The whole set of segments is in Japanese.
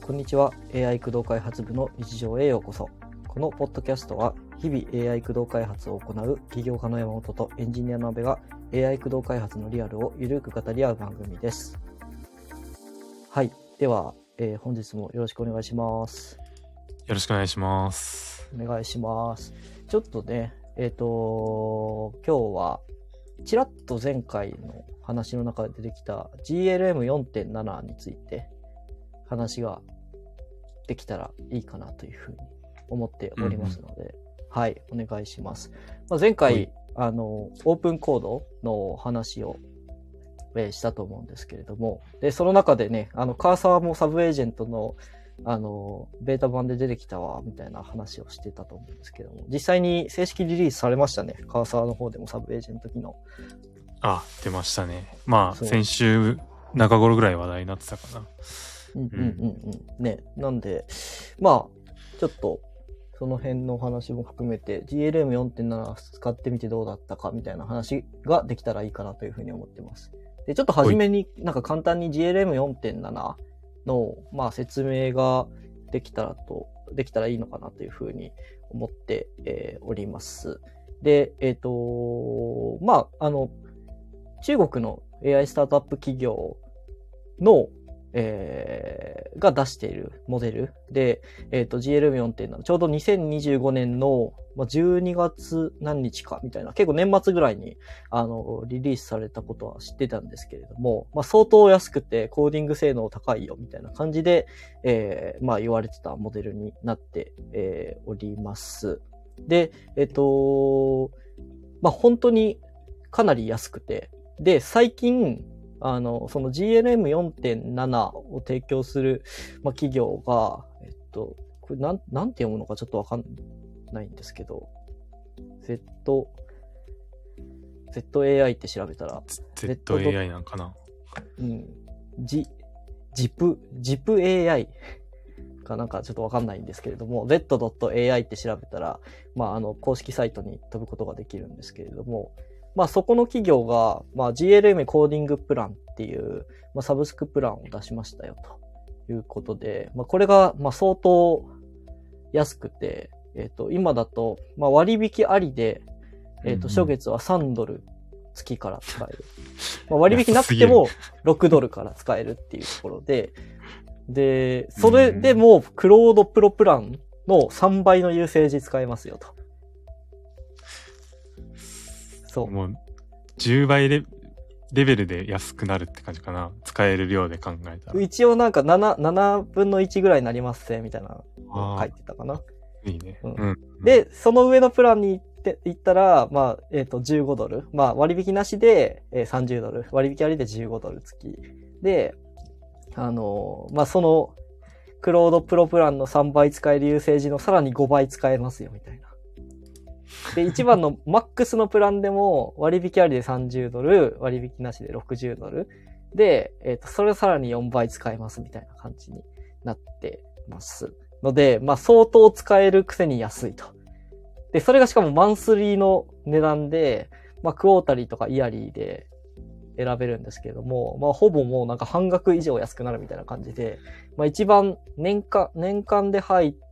こんにちは。AI 駆動開発部の日常へようこそ。このポッドキャストは、日々 AI 駆動開発を行う起業家の山本とエンジニアの阿部が AI 駆動開発のリアルをゆるく語り合う番組です。はい。では、本日もよろしくお願いします。 よろしくお願いします。 お願いします。ちょっとね、今日は、ちらっと前回の話の中で出てきた GLM4.7 について話ができたらいいかなというふうに思っておりますので、はい、お願いします。前回、オープンコードの話を、したと思うんですけれども、で、その中でね、カーサーもサブエージェントのベータ版で出てきたわ、みたいな話をしてたと思うんですけども、実際に正式リリースされましたね。カーサーの方でもサブエージェント機能。 出ましたね。先週中頃ぐらい話題になってたかな。 ね。なんで、ちょっと、その辺の話も含めて、GLM4.7 使ってみてどうだったかみたいな話ができたらいいかなというふうに思ってます。で、ちょっと初めになんか簡単に GLM4.7 の、説明ができたらいいのかなというふうに思って、おります。で、中国の AI スタートアップ企業の、が出しているモデルで、GLM4.7、ちょうど2025年の12月何日かみたいな、結構年末ぐらいに、リリースされたことは知ってたんですけれども、相当安くてコーディング性能高いよみたいな感じで、言われてたモデルになって、おります。で、本当にかなり安くて、で、最近、その GLM4.7 を提供する、企業が、これなんて読むのかちょっとわかんないんですけど、ZAI って調べたら、 ZAI なんかな？ ZIP AI かなんかちょっとわかんないんですけれども、Z.AI って調べたら、公式サイトに飛ぶことができるんですけれども、そこの企業が、GLM コーディングプランっていう、サブスクプランを出しましたよ、ということで、これが、相当安くて、今だと、割引ありで、初月は$3月から使える。割引なくても$6から使えるっていうところで、で、それでも、クロードプロプランの3倍のユーセージ使えますよ、と。そう。 もう、10倍レベルで安くなるって感じかな。使える量で考えたら。 一応なんか7分の1ぐらいになりますね、みたいなの書いてたかな。 いいね。 で、その上のプランに行ったら、$15。割引なしで$30。割引ありで$15付き。で、その、クロードプロプランの3倍使えるユーセージのさらに5倍使えますよ、みたいな。で、一番のマックスのプランでも割引ありで$30、割引なしで$60。で、それをさらに4倍使えますみたいな感じになってますので、相当使えるくせに安いと。で、それがしかもマンスリーの値段で、クォータリーとかイヤリーで選べるんですけれども、ほぼもうなんか半額以上安くなるみたいな感じで、一番年間で入って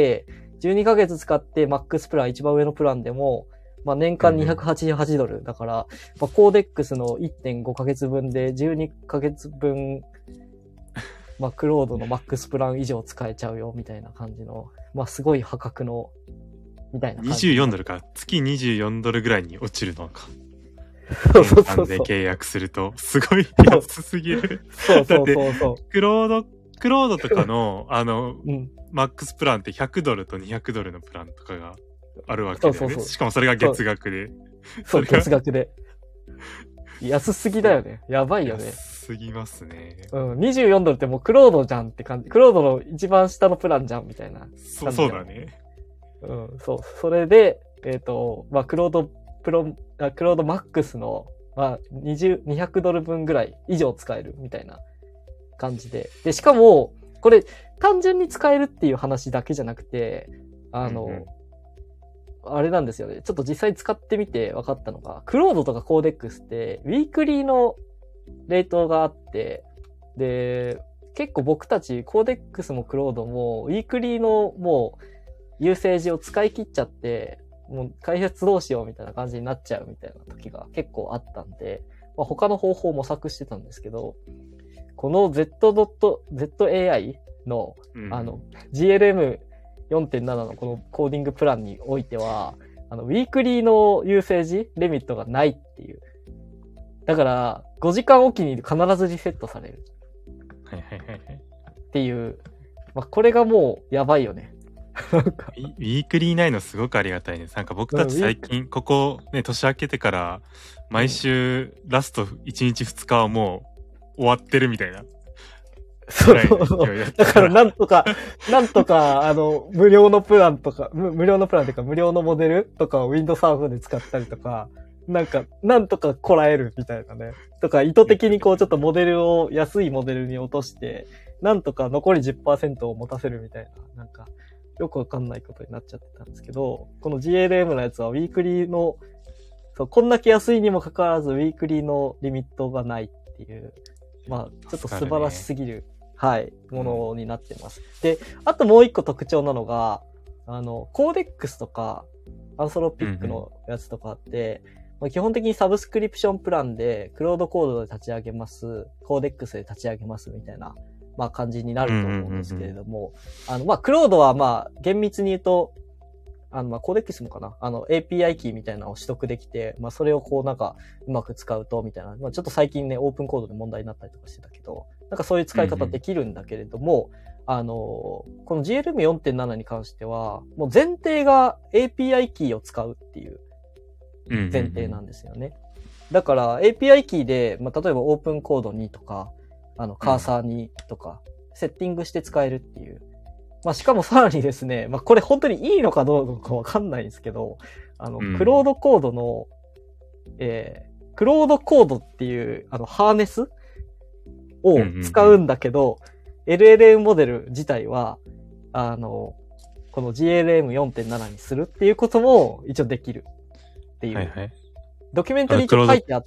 、12ヶ月使ってマックスプラン一番上のプランでも、年間$288だから、コーデックスの 1.5 ヶ月分で12ヶ月分、クロードのマックスプラン以上使えちゃうよ、みたいな感じの、すごい破格の、みたいな感じ。 $24か。月$24ぐらいに落ちるのか。 そう。 で契約すると、すごい安すぎる。 そう。 だって、クロードとかの、マックスプランって$100と$200のプランとかがあるわけだよね。しかもそれが月額で。 そう、月額で。安すぎだよね。やばいよね。 安すぎますね。 $24ってもうクロードじゃんって感じ。クロードの一番下のプランじゃんみたいな。 そうだね。 そう。それで、クロードマックスの、$200分ぐらい以上使えるみたいな感じで。で、しかも、これ、単純に使えるっていう話だけじゃなくて、あれなんですよね。ちょっと実際使ってみて分かったのが、クロードとかコーデックスって、ウィークリーのレートがあって、で、 結構僕たちコーデックスもクロードもウィークリーのもうユーセージを使い切っちゃって、もう開発どうしようみたいな感じになっちゃうみたいな時が結構あったんで、まあ、他の方法を模索してたんですけど、この ZAI の、GLM4.7 のこのコーディングプランにおいては、ウィークリーのユーセージリミットがないっていう。だから、5時間おきに必ずリセットされる。 はいはいはいはい。 っていう。まあ、これがもうやばいよね。 ウィークリーないのすごくありがたいです。なんか僕たち最近、ここね、年明けてから、毎週ラスト1日2日はもう終わってるみたいな。 そうだからなんとか、無料のプランとか、無料のプランっていうか無料のモデルとかを Windows サーフで使ったりとか、なんとかこらえるみたいなね。とか、意図的にこうちょっとモデルを安いモデルに落として、なんとか残り 10% を持たせるみたいな、なんか、よくわかんないことになっちゃってたんですけど、この GLM のやつはウィークリーの、そう、こんだけ安いにもかかわらずウィークリーのリミットがないっていう、まあ、ちょっと素晴らしすぎる、はい、ものになってます。で、あともう一個特徴なのが、コーデックスとか、アンソロピックのやつとかあって、まあ、基本的にサブスクリプションプランで、クロードコードで立ち上げます、コーデックスで立ち上げますみたいな、まあ感じになると思うんですけれども、まあ、クロードはまあ、厳密に言うと、まあ、コーデックスもかなAPI キーみたいなのを取得できて、まあ、それをこうなんか、うまく使うと、みたいな。まあ、ちょっと最近ね、オープンコードで問題になったりとかしてたけど、なんかそういう使い方できるんだけれども、この GLM4.7 に関しては、もう前提が API キーを使うっていう前提なんですよね。だから API キーで、まあ、例えばオープンコードにとか、カーサーにとか、セッティングして使えるっていう。まあ、しかもさらにですね、まあ、これ本当にいいのかどうかわかんないんですけど、クロードコードの、クロードコードっていう、ハーネスを使うんだけど、LLM モデル自体は、この GLM4.7 にするっていうことも一応できるっていう。はいはい、ドキュメントに一応書いてあって、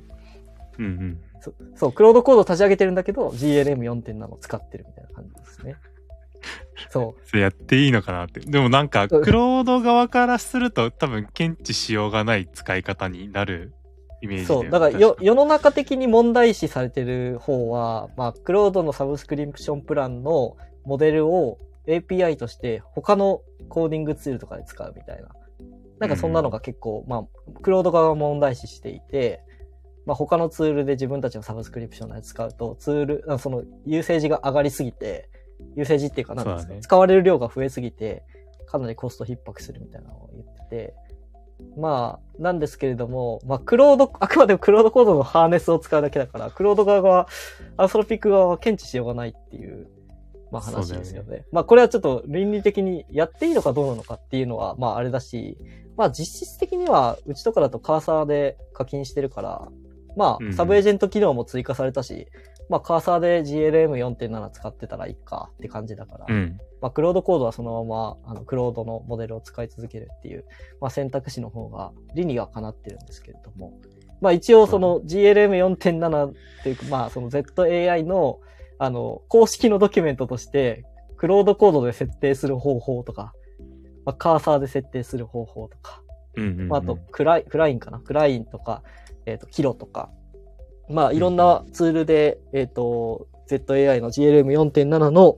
そう、クロードコードを立ち上げてるんだけど、GLM4.7 を使ってるみたいな感じですね。そう。 それやっていいのかなって。でもなんか、クロード側からすると多分検知しようがない使い方になるイメージで。 そう。だから世の中的に問題視されてる方は、まあ、クロードのサブスクリプションプランのモデルを API として他のコーディングツールとかで使うみたいな。なんかそんなのが結構、まあ、クロード側が問題視していて、まあ、他のツールで自分たちのサブスクリプションのやつ使うと、ツール、その、ユーセージが上がりすぎて、ユーセージっていうか何ですか、ね、使われる量が増えすぎて、かなりコスト逼迫するみたいなのを言ってて、まあ、なんですけれども、まあ、あくまでもクロードコードのハーネスを使うだけだから、クロード側は、アンソロピック側は検知しようがないっていう、まあ話ですよね。まあ、これはちょっと倫理的にやっていいのかどうなのかっていうのは、まああれだし、まあ実質的には、うちとかだとカーサーで課金してるから、まあ、サブエージェント機能も追加されたし、まあ、カーサーで GLM4.7 使ってたらいいかって感じだから、まあ、クロードコードはそのまま、クロードのモデルを使い続けるっていう、まあ、選択肢の方が理にはかなってるんですけれども、まあ、一応その GLM4.7 っていうか、まあ、その ZAI の、公式のドキュメントとして、クロードコードで設定する方法とか、まあ、カーサーで設定する方法とか、まあ、あとクラインかな、クラインとか、キロとか、まあ、いろんなツールで、ZAI の GLM4.7 の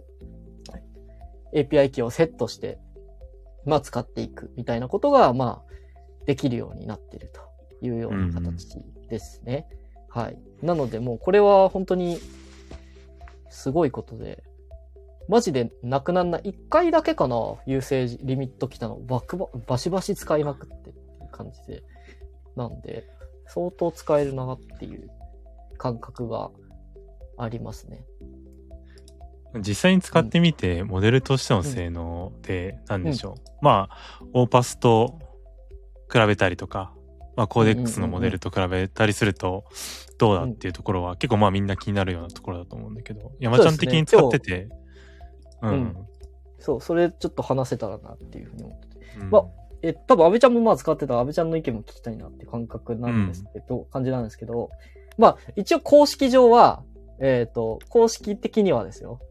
API キーをセットして、まあ、使っていくみたいなことが、まあ、できるようになっているというような形ですね。はい。なので、もうこれは本当にすごいことで、マジでなくなんない。一回だけかな、ユーセージリミット来たの。バシバシ使いまくってっていう感じで。なんで、相当使えるなっていう感覚がありますね。 実際に使ってみて、モデルとしての性能って何でしょう、まあ、オーパスと比べたりとか、まあ、コーデックスのモデルと比べたりすると、どうだっていうところは、結構まあみんな気になるようなところだと思うんだけど、山ちゃん的に使ってて、 そう、それちょっと話せたらなっていうふうに思ってて。まあ多分安倍ちゃんもまあ使ってた安倍ちゃんの意見も聞きたいなって感覚なんですけど、感じなんですけど、まあ一応公式上は、 公式的にはですよ、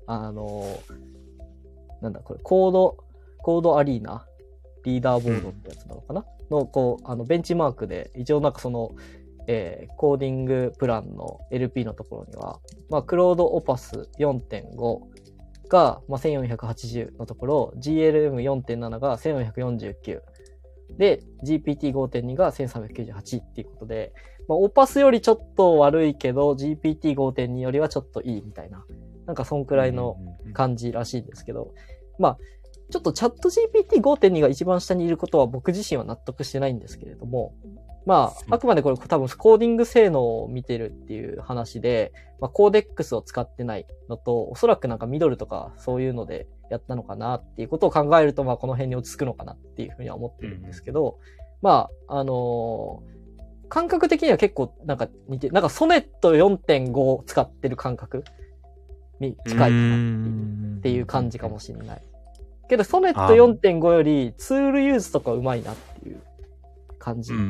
なんだこれ、コードアリーナ、リーダーボードってやつなのかな、の、ベンチマークで、一応なんかその、コーディングプランの LP のところには、まあ、クロードオパス 4.5 が、まあ、1480のところ、GLM4.7 が1449。で、GPT5.2 が1398っていうことで、まあ、オパスよりちょっと悪いけど、GPT5.2 よりはちょっといいみたいな。なんかそんくらいの感じらしいんですけど、まあ、ちょっとチャット GPT5.2 が一番下にいることは僕自身は納得してないんですけれども、まあ、あくまでこれ多分コーディング性能を見てるっていう話で、まあ、コーデックスを使ってないのと、おそらくなんかミドルとかそういうのでやったのかなっていうことを考えると、まあこの辺に落ち着くのかなっていうふうには思ってるんですけど、まあ、感覚的には結構なんか似て、なんかソネット 4.5 を使ってる感覚に近いかなっていう感じかもしれない。けどソネット 4.5 よりツールユーズとか上手いなっていう感じ。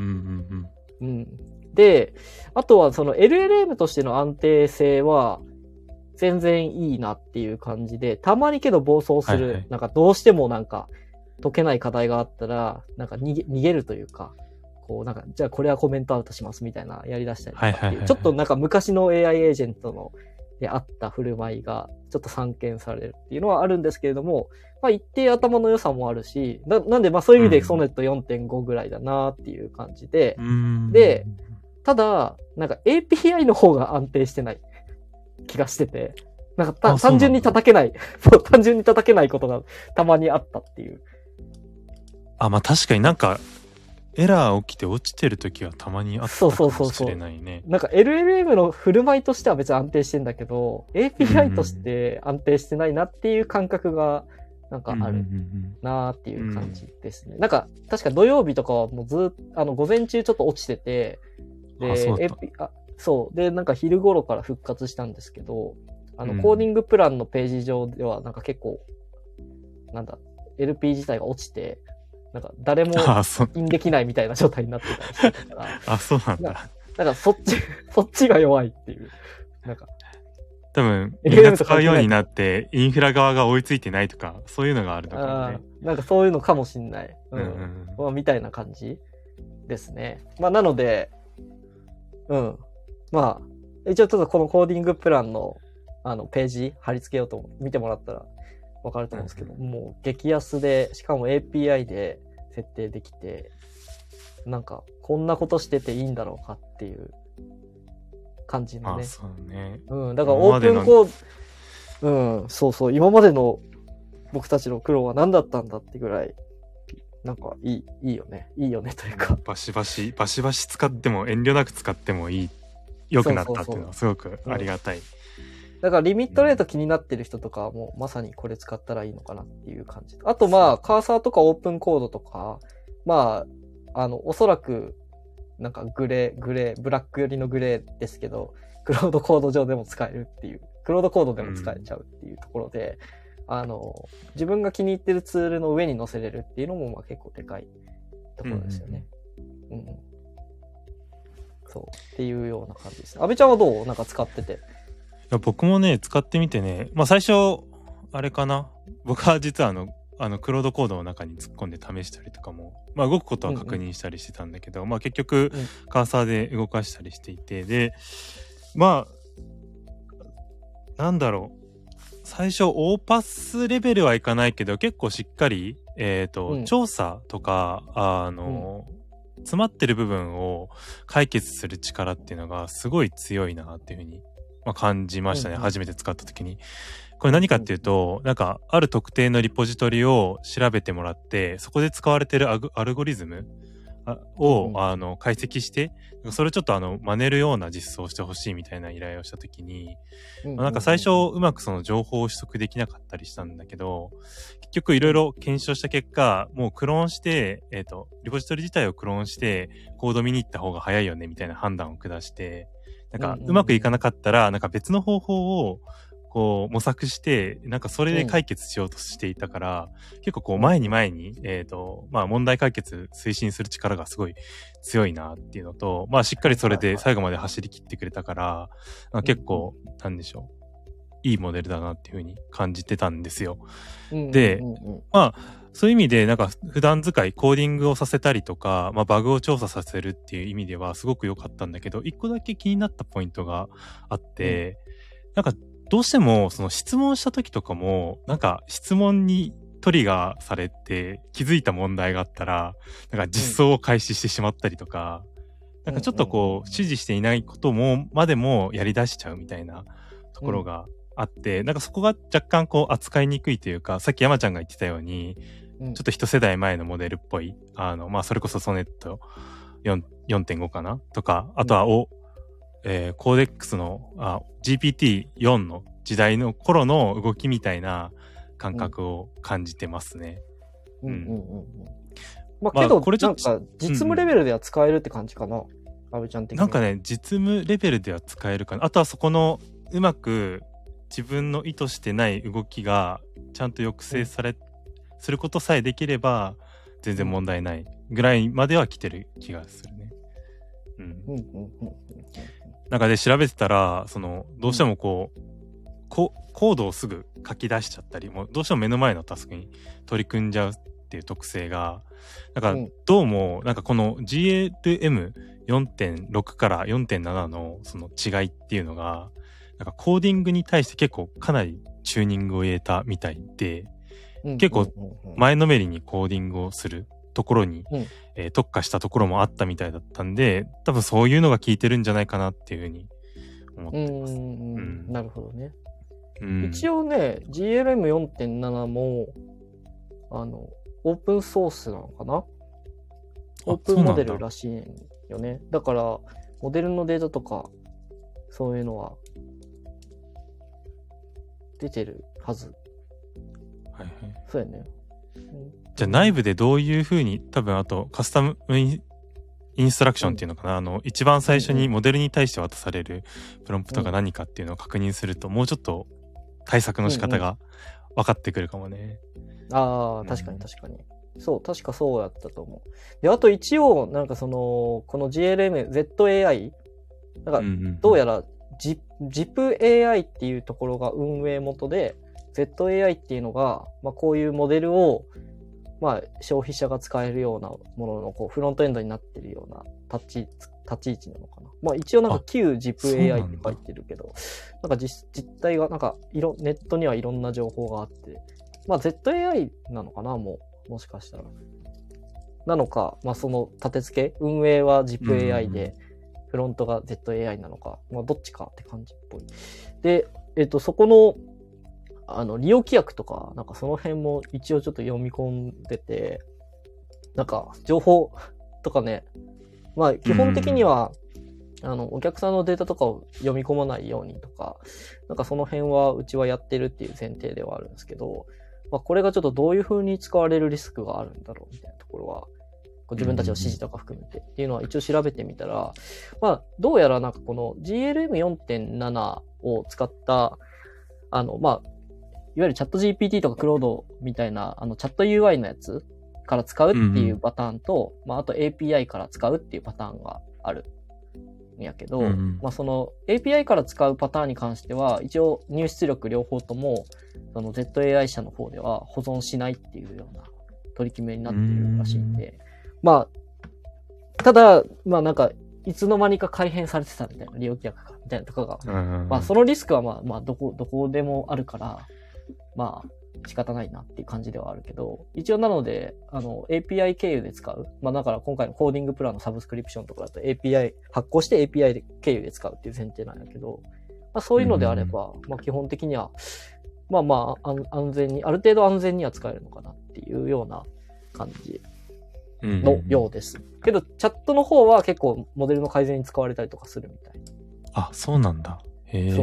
で、あとはその LLM としての安定性は全然いいなっていう感じで、たまにけど暴走する、なんかどうしてもなんか解けない課題があったら、なんか逃げるというか、こうなんか、じゃあこれはコメントアウトしますみたいなやり出したりとかっていう、ちょっとなんか昔の AI エージェントのであった振る舞いがちょっと散見されるっていうのはあるんですけれども、まあ一定頭の良さもあるし、なんでまあそういう意味でソネット 4.5 ぐらいだなっていう感じで、で、ただ、なんか API の方が安定してない気がしてて、なんか単純に叩けない、そう単純に叩けないことがたまにあったっていう。 まあ確かになんか、エラー起きて落ちてる時はたまにあったかもしれないね。 なんか LLM の振る舞いとしては別に安定してんだけど、API として安定してないなっていう感覚がなんかあるなーっていう感じですね。なんか確か土曜日とかはもうずっと午前中ちょっと落ちてて、で、そう。で、なんか昼頃から復活したんですけど、コーディングプランのページ上ではなんか結構、なんだ、LP 自体が落ちて、なんか誰もインできないみたいな状態になってたりしてたから。 そうなんだ。 なんかそっちが弱いっていう。なんか。 多分、みんな使うようになって、インフラ側が追いついてないとか、そういうのがあるのかもね。 なんかそういうのかもしんない。まあ、みたいな感じですね。まあ、なので、まあ、一応ちょっとこのコーディングプランの、ページ貼り付けようと見てもらったらわかると思うんですけど、もう激安で、しかも API で設定できて、なんか、こんなことしてていいんだろうかっていう感じのね。 そうね。 だからオープンコード、そうそう、今までの僕たちの苦労は何だったんだってぐらい、なんかいいよね。いいよねというか。 バシバシ使っても遠慮なく使っても良くなったっていうのはすごくありがたい。 だからリミットレート気になってる人とかはもうまさにこれ使ったらいいのかなっていう感じ。あとまあ、カーサーとかオープンコードとか、まあ、おそらく、なんかブラック寄りのグレーですけど、クロードコード上でも使えるっていう、クロードコードでも使えちゃうっていうところで、自分が気に入ってるツールの上に載せれるっていうのもまあ結構でかいところですよね。そう。っていうような感じです。阿部ちゃんはどう？なんか使ってて。 いや僕もね、使ってみてね、まあ最初、あれかな。僕は実はクロードコードの中に突っ込んで試したりとかも、まあ動くことは確認したりしてたんだけど、まあ結局、カーサーで動かしたりしていて、で、まあ、なんだろう。最初、オーパスレベルはいかないけど、結構しっかり、調査とか、詰まってる部分を解決する力っていうのがすごい強いなっていうふうに、まあ、感じましたね。初めて使った時に。これ何かっていうと、なんか、ある特定のリポジトリを調べてもらって、そこで使われてるアルゴリズムを、解析して、それちょっと真似るような実装をしてほしいみたいな依頼をしたときに、なんか最初うまくその情報を取得できなかったりしたんだけど、結局いろいろ検証した結果、もうクローンして、リポジトリ自体をクローンして、コード見に行った方が早いよねみたいな判断を下して、なんかうまくいかなかったら、なんか別の方法を、 こう模索して、なんかそれで解決しようとしていたから、結構こう前に、まあ問題解決推進する力がすごい強いなっていうのと、まあしっかりそれで最後まで走り切ってくれたから、結構、なんでしょう。いいモデルだなっていう風に感じてたんですよ。で、まあ、そういう意味で、なんか普段使い、コーディングをさせたりとか、まあバグを調査させるっていう意味ではすごく良かったんだけど、一個だけ気になったポイントがあって、なんかどうしてもその質問した時とかも、なんか質問にトリガーされて気づいた問題があったら、なんか実装を開始してしまったりとか、なんかちょっとこう指示していないことまでもやり出しちゃうみたいなところがあって、なんかそこが若干こう扱いにくいというか、さっき山ちゃんが言ってたように、ちょっと一世代前のモデルっぽい、まあそれこそソネット 4.5 かなとか、あとはコーデックスのGPT-4 の時代の頃の動きみたいな感覚を感じてますね。 まあけど、これなんか実務レベルでは使えるって感じかな。阿部ちゃん的に。 なんかね、実務レベルでは使えるかな。あとはそこのうまく自分の意図してない動きがちゃんと抑制することさえできれば全然問題ないぐらいまでは来てる気がするね。なんかで調べてたら、どうしてもコードをすぐ書き出しちゃったり、もうどうしても目の前のタスクに取り組んじゃうっていう特性が、なんかどうも、なんかこの GLM4.6 から 4.7 のその違いっていうのが、なんかコーディングに対して結構かなりチューニングを入れたみたいで、結構前のめりにコーディングをするところに、特化したところもあったみたいだったんで、多分そういうのが効いてるんじゃないかなっていうふうに思ってます。 なるほどね。一応ね、GLM4.7 も、オープンソースなのかな？オープンモデルらしいよね。だから、モデルのデータとか、そういうのは、出てるはず。 はいはい。 そうやね。 じゃあ内部でどういうふうに、多分あとカスタムインストラクションっていうのかな、一番最初にモデルに対して渡されるプロンプトが何かっていうのを確認すると、もうちょっと対策の仕方が分かってくるかもね。 ああ、確かに確かに。そう、確かそうやったと思う。で、あと一応、なんかこの GLM、ZAI、なんかどうやら、ZIPAI っていうところが運営元で、ZAI っていうのが、まあこういうモデルを、まあ消費者が使えるようなもののこうフロントエンドになってるような立ち位置なのかな。まあ一応なんか旧 ZIPAI って書いてるけど、なんか実態がなんかネットにはいろんな情報があって、まあ ZAI なのかな、もしかしたら。なのか、まあその立て付け、運営は ZIPAI で、フロントが ZAI なのか、まあどっちかって感じっぽい。で、そこの、利用規約とか、なんかその辺も一応ちょっと読み込んでて、なんか情報とかね、まあ基本的には、お客さんのデータとかを読み込まないようにとか、なんかその辺はうちはやってるっていう前提ではあるんですけど、まあこれがちょっとどういう風に使われるリスクがあるんだろうみたいなところは、自分たちの指示とか含めてっていうのは一応調べてみたら、まあどうやらなんかこの GLM4.7 を使った、まあ、いわゆるチャット GPT とか Claude みたいな、チャット UI のやつから使うっていうパターンと、まあ、あと API から使うっていうパターンがあるんやけど、まあ、その API から使うパターンに関しては、一応入出力両方とも、その ZAI 社の方では保存しないっていうような取り決めになっているらしいんで、まあ、ただ、まあなんか、いつの間にか改変されてたみたいな、利用規約が、みたいなとかが、まあそのリスクはまあどこでもあるから、まあ仕方ないなっていう感じではあるけど、一応なので、API 経由で使う。まあだから今回のコーディングプランのサブスクリプションとかだと API、発行して API で経由で使うっていう前提なんやけど、まあそういうのであれば、まあ基本的には、まあ安全に、ある程度安全には使えるのかなっていうような感じのようです。けど、チャットの方は結構モデルの改善に使われたりとかするみたい。 あ、そうなんだ。へえ。 そう。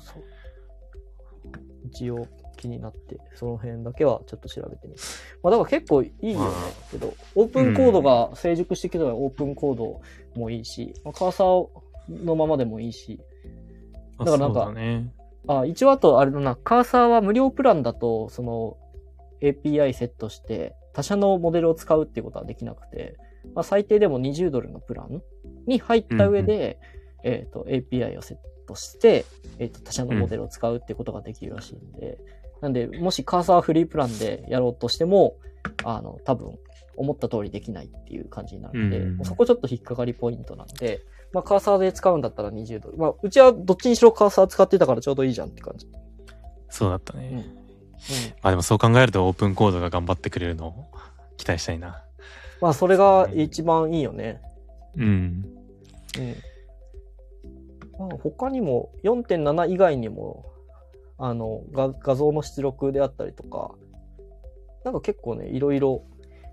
一応気になって、その辺だけはちょっと調べてみる。まあだから結構いいよね。けど、オープンコードが成熟してきたらオープンコードもいいし、まあ、カーサーのままでもいいし。だからなんか、 一応あと、あれだな、カーサーは無料プランだと、その API セットして他社のモデルを使うっていうことはできなくて、まあ、最低でも20ドルのプランに入った上で、API をセットして、他社のモデルを使うっていうことができるらしいんで、なんで、もしカーサーフリープランでやろうとしても、多分、思った通りできないっていう感じになるんで、そこちょっと引っかかりポイントなんで、まあ、カーサーで使うんだったら20ドル。まあ、うちはどっちにしろカーサー使ってたからちょうどいいじゃんって感じ。 そうだったね。まあでもそう考えるとオープンコードが頑張ってくれるのを期待したいな。 まあ、それが一番いいよね。まあ、他にも 4.7 以外にも、画像の出力であったりとか、なんか結構ね、いろいろ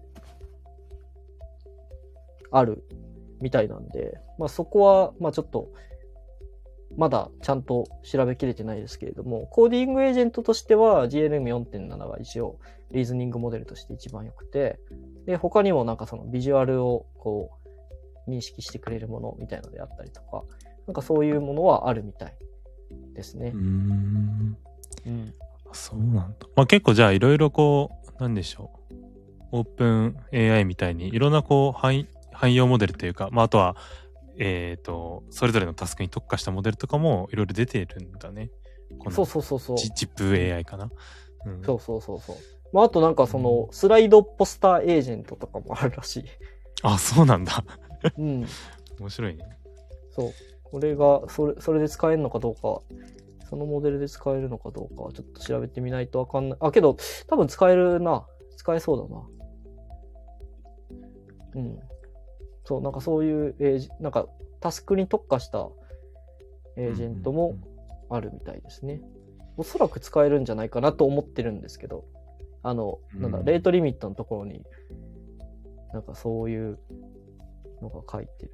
あるみたいなんで、まあそこは、まあちょっと、まだちゃんと調べきれてないですけれども、コーディングエージェントとしては GLM4.7 が一応リーズニングモデルとして一番良くて、で、他にもなんかそのビジュアルをこう認識してくれるものみたいのであったりとか、なんかそういうものはあるみたいですね。 そうなんだ。まあ結構じゃあいろいろこう、なんでしょう。オープン AI みたいにいろんなこう汎用モデルというか、まああとは、それぞれのタスクに特化したモデルとかもいろいろ出てるんだね。 そうそうそうそう。 ZIP AI かな。 そうそうそうそう。まああとなんかそのスライドポスターエージェントとかもあるらしい。 あ、そうなんだ。面白いね。 そう。これが、それで使えるのかどうか、そのモデルで使えるのかどうかはちょっと調べてみないとわかんない。けど、多分使えるな。使えそうだな。そう、なんかそういうなんかタスクに特化したエージェントもあるみたいですね。おそらく使えるんじゃないかなと思ってるんですけど、なんだ、レートリミットのところに、なんかそういうのが書いてる。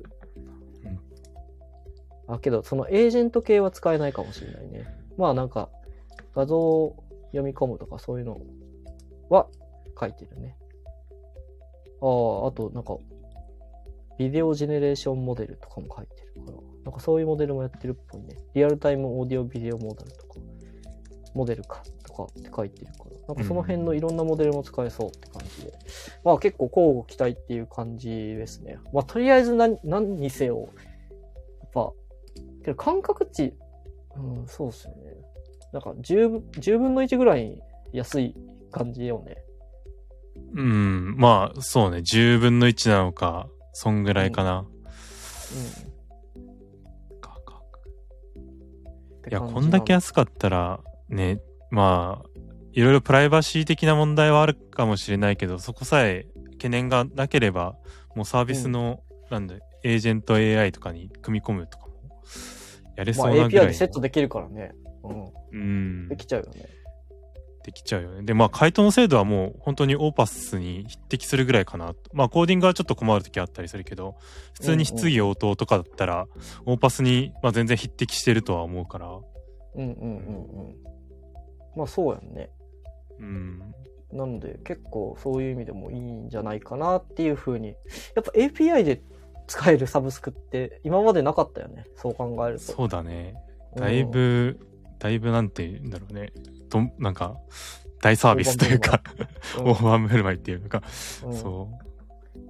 けど、そのエージェント系は使えないかもしれないね。まあなんか、画像を読み込むとかそういうのは書いてるね。あとなんか、ビデオジェネレーションモデルとかも書いてるから、なんかそういうモデルもやってるっぽいね。リアルタイムオーディオビデオモデルとか、モデルかとかって書いてるから、なんかその辺のいろんなモデルも使えそうって感じで。まあ結構交互期待っていう感じですね。まあとりあえず何にせよ、やっぱ、けど感覚値、そうっすよね。なんか10分の1ぐらい安い感じよね。 まあそうね。10分の1なのか、そんぐらいかな。いや、こんだけ安かったら、ね、まあ、いろいろプライバシー的な問題はあるかもしれないけど、そこさえ懸念がなければ、もうサービスの、エージェント AI とかに組み込むとかも、やれそうなぐらい。 API でセットできるからね。できちゃうよね。 できちゃうよね。で、まあ、回答の精度はもう本当にオーパスに匹敵するぐらいかな。まあ、コーディングはちょっと困るときあったりするけど、普通に質疑応答とかだったら、オーパスに、まあ、全然匹敵してるとは思うから。 まあ、そうやんね。なので、結構そういう意味でもいいんじゃないかなっていう風に。やっぱ API で使えるサブスクって今までなかったよね。そう考えると。 そうだね。だいぶなんて言うんだろうね。なんか、大サービスというか、大盤振る舞いっていうのか、そう。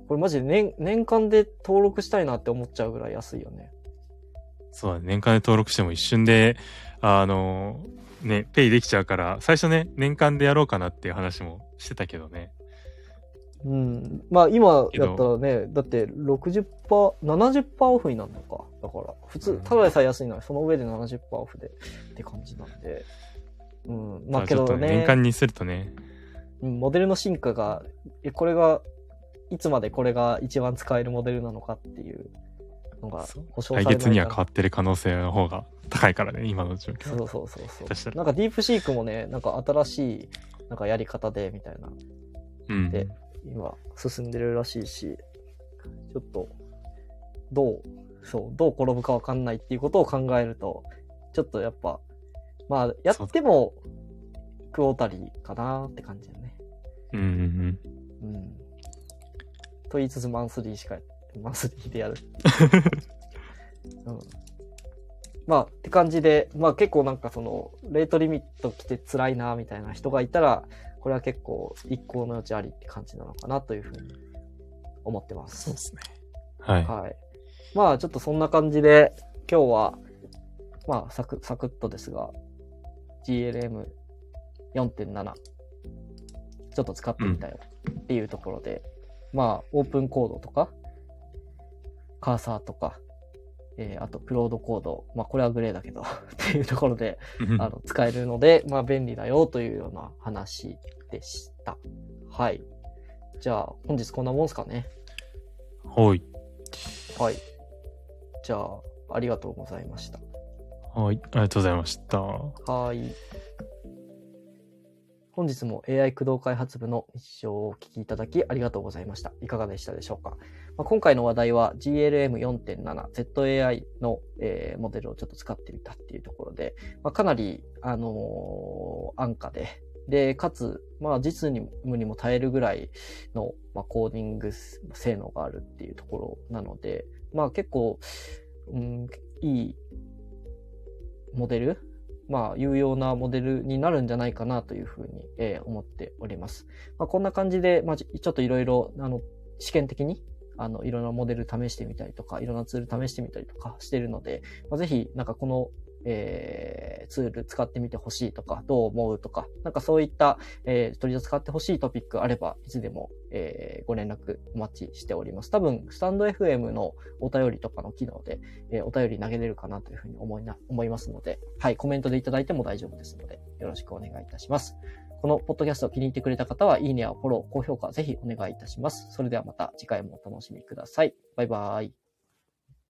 これマジで年間で登録したいなって思っちゃうぐらい安いよね。 そうだね。年間で登録しても一瞬で、ね、ペイできちゃうから、最初ね、年間でやろうかなっていう話もしてたけどね。 まあ今やったらね、だって 60%、70% オフになるのか。だから、普通、ただでさえ安いのに、その上で 70% オフでって感じなんで。まあけどね。 年間にするとね。 モデルの進化が、これが、いつまでこれが一番使えるモデルなのかっていうのが保証されない。 来月には変わってる可能性の方が高いからね、今の状況。 そう。なんかディープシークもね、なんか新しい、なんかやり方で、みたいな。で、今、進んでるらしいし、ちょっと、どう転ぶかわかんないっていうことを考えると、ちょっとやっぱ、まあ、やっても、クォータリーかなーって感じだね。と言いつつマンスリーでやるっていう。 まあ、って感じで、まあ結構なんかその、レートリミット来て辛いな、みたいな人がいたら、これは結構一考の余地ありって感じなのかなというふうに思ってます。 そうですね。はい。 はい。まあちょっとそんな感じで、今日は、まあサクッとですが、GLM4.7 ちょっと使ってみたよっていうところで、まあオープンコードとか、カーサーとか、あとクロードコード、まあこれはグレーだけどっていうところで使えるので、まあ便利だよというような話でした。はい。じゃあ本日こんなもんすかね。 はい。 はい。じゃあありがとうございました。 はい。ありがとうございました。 はい。本日も AI 駆動開発部の日常をお聞きいただきありがとうございました。いかがでしたでしょうか。今回の話題は GLM4.7 ZAI の、モデルをちょっと使ってみたっていうところで、かなり、安価で、かつ、実務にも耐えるぐらいの、コーディング性能があるっていうところなので、結構、いいモデル有用なモデルになるんじゃないかなというふうに、思っております。こんな感じで、ちょっといろいろ、試験的に、いろんなモデル試してみたりとか、いろんなツール試してみたりとかしているので、ぜひ、この、ツール使ってみてほしいとか、どう思うとか、そういった、取り扱ってほしいトピックあれば、いつでも、ご連絡お待ちしております。多分、スタンド FM のお便りとかの機能で、お便り投げれるかなというふうに思いますので、はい、コメントでいただいても大丈夫ですので、よろしくお願いいたします。このポッドキャストを気に入ってくれた方は、いいねやフォロー、高評価、ぜひお願いいたします。それではまた次回もお楽しみください。バイバーイ。